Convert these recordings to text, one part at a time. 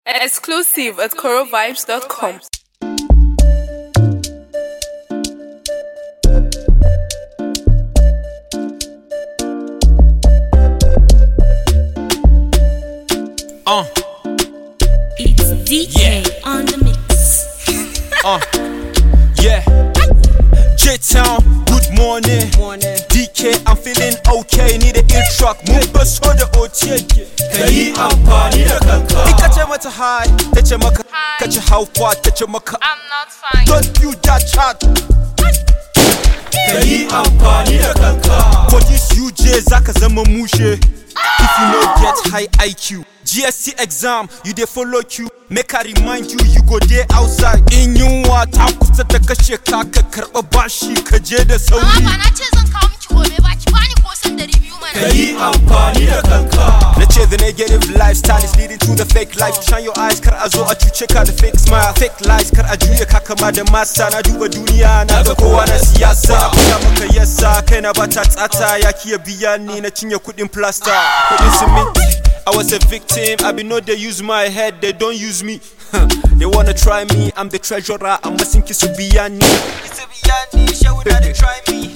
Exclusive at corovibes.com. It's DJ on the mix. Yeah. J-Town, good morning. DK, I'm feeling okay. Need an ear truck. Move bus on the OT. Kayi amfani da kanka. Ika ce mata hi, ta ce maka. Ka ce how far, ta ce maka. I'm not fine. Don't you that chat. Kayi amfani da kanka. For this UJ zaka zama mushe. If you no get high IQ, GSC exam, you dey follow Q. Make I remind you, you go there outside. In yunwa ta kusa ta kashe ka ka karɓa bashi ka je da sauri. Ba na ce zan kawo miki gobe ba ki bani kosan da review mana. Kayi amfani da kanka. Na ce the negative lifestyle is leading to the fake life. Shine your eyes kar a zo a cuce ka da fake smile. Fake lies kar a juye ka kama da masa. Na duba duniya na ga kowa na siyasa. Kuna maka yasa kai na bata tsata. Ya kiya biya ni na cinye kuɗin plaster. Kuɗin siminti. I was a victim, I be know they use my head, they don't use me. They wanna try me, I'm the treasurer, I'm a sinki subiyani. They try me.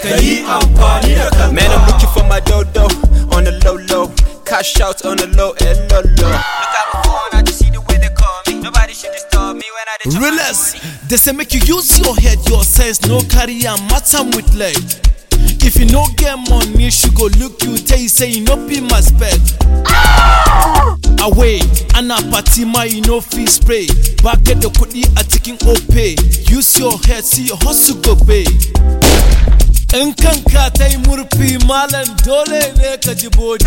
Man, I'm looking for my dodo on the low. Cash out on the low, low. Look at my phone, I just see the way they call me. Nobody should disturb me when I dey Relax, they say make you use your head, your sense, no carry a matter with leg. If you no get money, she go look you, tell you say you no be my spec. Away, Anna Patima, you no fee spray. Back at the kudi a taking pay. Use your head, see your hustle go pay. In kanka tai murfi malan dole ne ka ji body.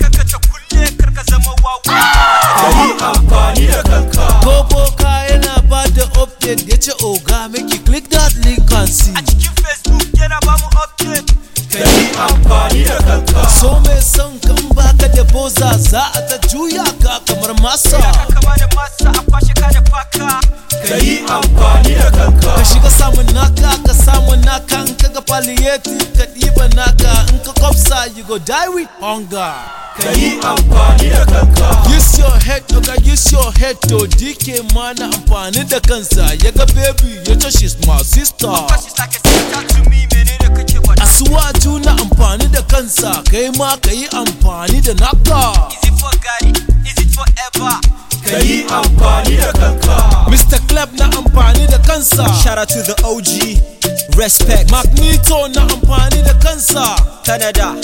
Gobo ka yana ba da update yace oga make you click that link and see. A cikin Facebook yana ba mu update. Kayi amfani da kanka. So me son kan baka da boza za a ta juya ka kamar masa. Kama da masa a kwashe ka da faka. Kayi amfani da kanka. Ka shiga samun naka ka samu naka in ka ga palliative ka ɗiba naka in ka kwafsa you go die with hunger. Kayi amfani da kanka. Use your head oga use your head to DK mana amfani da kansa ya ga baby ya ce she's my sister. She's like a sister to me, menene kake faɗa? Asuwa juna amfani da kansa kai ma ka yi amfani da naka. Is it for Gary? Is it forever? Kayi amfani da kanka. Mr. Cleb na amfani da kansa. Shout out to the OG. Respect. Magneto na amfani da kansa. Canada.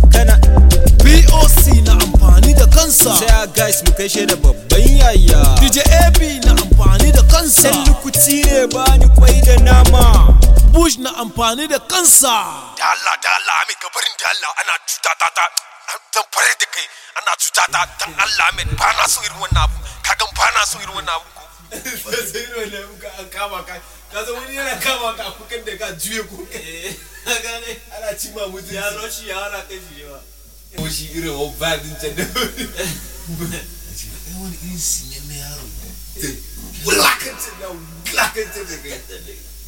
BOC na amfani da kansa. Sai a guys mu kai shi da babban yaya. DJ AB na amfani da kansa. Sai lukuti ne bani kwai da nama. Bush na amfani da kansa. Da Allah mai gabarin da Allah ana cuta ta dan fare da kai ana cuta ta dan Allah mai ba na so irin wannan abu kagan ba na so irin wannan abu ko sai irin wannan abu ka kama ka kaza wani yana kama ka kukan da ka juye ko ka gane ana ci ma mutum ya roshi ya hana kai shi ba ko shi irin ba din can da wani irin sinyan na yaro wulakanta da kai